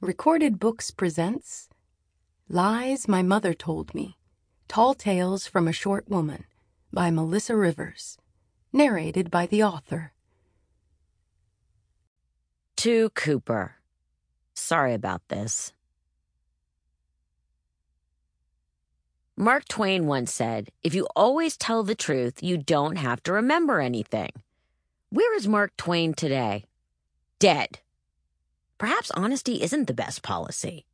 Recorded Books presents Lies My Mother Told Me, Tall Tales from a Short Woman by Melissa Rivers, narrated by the author. To Cooper. Sorry about this. Mark Twain once said, "If you always tell the truth, you don't have to remember anything." Where is Mark Twain today? Dead. Perhaps honesty isn't the best policy.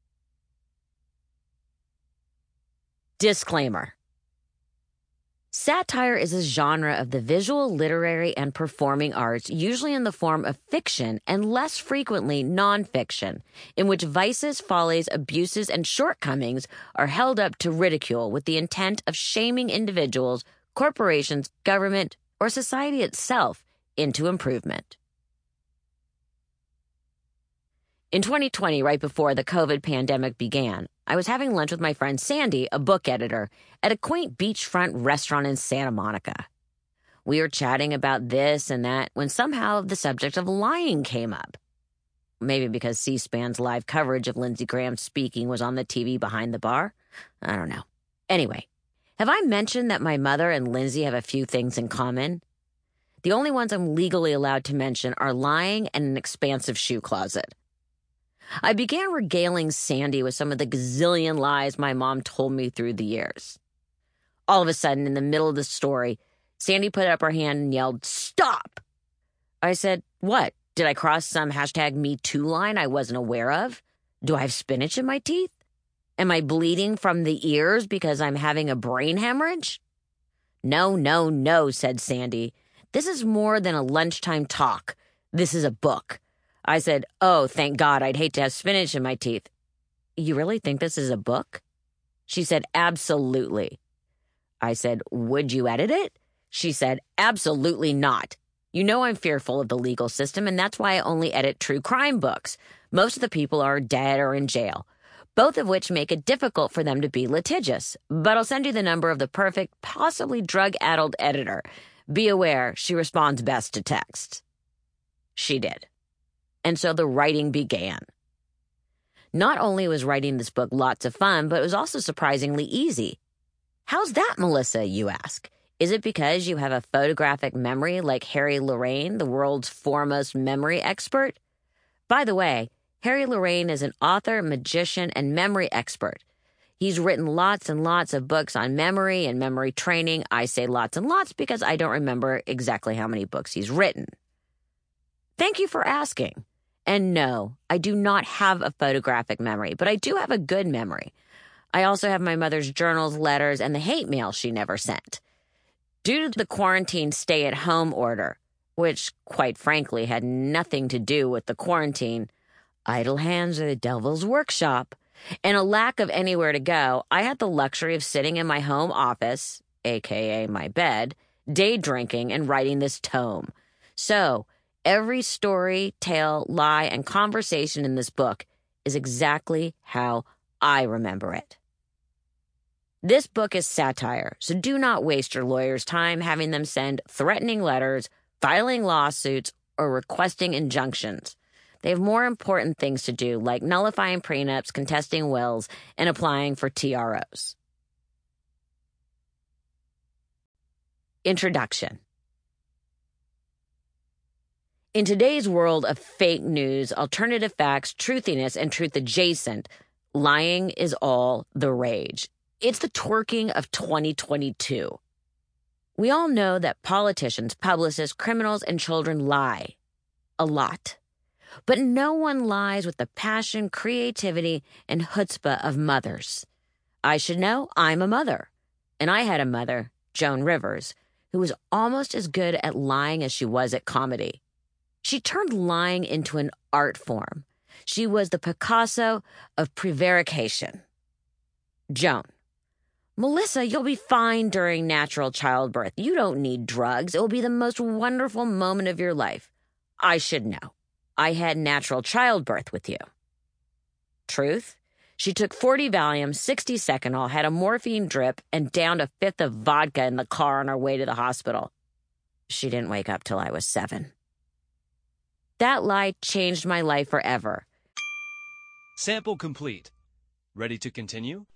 Disclaimer. Satire is a genre of the visual, literary, and performing arts, usually in the form of fiction and less frequently nonfiction, in which vices, follies, abuses, and shortcomings are held up to ridicule with the intent of shaming individuals, corporations, government, or society itself into improvement. In 2020, right before the COVID pandemic began, I was having lunch with my friend Sandy, a book editor, at a quaint beachfront restaurant in Santa Monica. We were chatting about this and that when somehow the subject of lying came up. Maybe because C-SPAN's live coverage of Lindsey Graham speaking was on the TV behind the bar? I don't know. Anyway, have I mentioned that my mother and Lindsey have a few things in common? The only ones I'm legally allowed to mention are lying and an expansive shoe closet. I began regaling Sandy with some of the gazillion lies my mom told me through the years. All of a sudden, in the middle of the story, Sandy put up her hand and yelled, "Stop!" I said, "What? Did I cross some #MeToo line I wasn't aware of? Do I have spinach in my teeth? Am I bleeding from the ears because I'm having a brain hemorrhage?" No, said Sandy. "This is more than a lunchtime talk. This is a book." I said, "Oh, thank God, I'd hate to have spinach in my teeth." "You really think this is a book?" She said, "Absolutely." I said, "Would you edit it?" She said, "Absolutely not. You know I'm fearful of the legal system, and that's why I only edit true crime books. Most of the people are dead or in jail, both of which make it difficult for them to be litigious. But I'll send you the number of the perfect, possibly drug-addled editor. Be aware, she responds best to text." She did. And so the writing began. Not only was writing this book lots of fun, but it was also surprisingly easy. How's that, Melissa, you ask? Is it because you have a photographic memory like Harry Lorayne, the world's foremost memory expert? By the way, Harry Lorayne is an author, magician, and memory expert. He's written lots and lots of books on memory and memory training. I say lots and lots because I don't remember exactly how many books he's written. Thank you for asking. And no, I do not have a photographic memory, but I do have a good memory. I also have my mother's journals, letters, and the hate mail she never sent. Due to the quarantine stay-at-home order, which, quite frankly, had nothing to do with the quarantine, idle hands are the devil's workshop, and a lack of anywhere to go, I had the luxury of sitting in my home office, aka my bed, day drinking and writing this tome. So, every story, tale, lie, and conversation in this book is exactly how I remember it. This book is satire, so do not waste your lawyer's time having them send threatening letters, filing lawsuits, or requesting injunctions. They have more important things to do, like nullifying prenups, contesting wills, and applying for TROs. Introduction. In today's world of fake news, alternative facts, truthiness, and truth adjacent, lying is all the rage. It's the twerking of 2022. We all know that politicians, publicists, criminals, and children lie. A lot. But no one lies with the passion, creativity, and chutzpah of mothers. I should know I'm a mother. And I had a mother, Joan Rivers, who was almost as good at lying as she was at comedy. She turned lying into an art form. She was the Picasso of prevarication. Joan: "Melissa, you'll be fine during natural childbirth. You don't need drugs. It will be the most wonderful moment of your life." I should know. I had natural childbirth with you. Truth: she took 40 Valium, 60 Seconal, had a morphine drip, and downed a fifth of vodka in the car on our way to the hospital. She didn't wake up till I was 7. That lie changed my life forever. Sample complete. Ready to continue?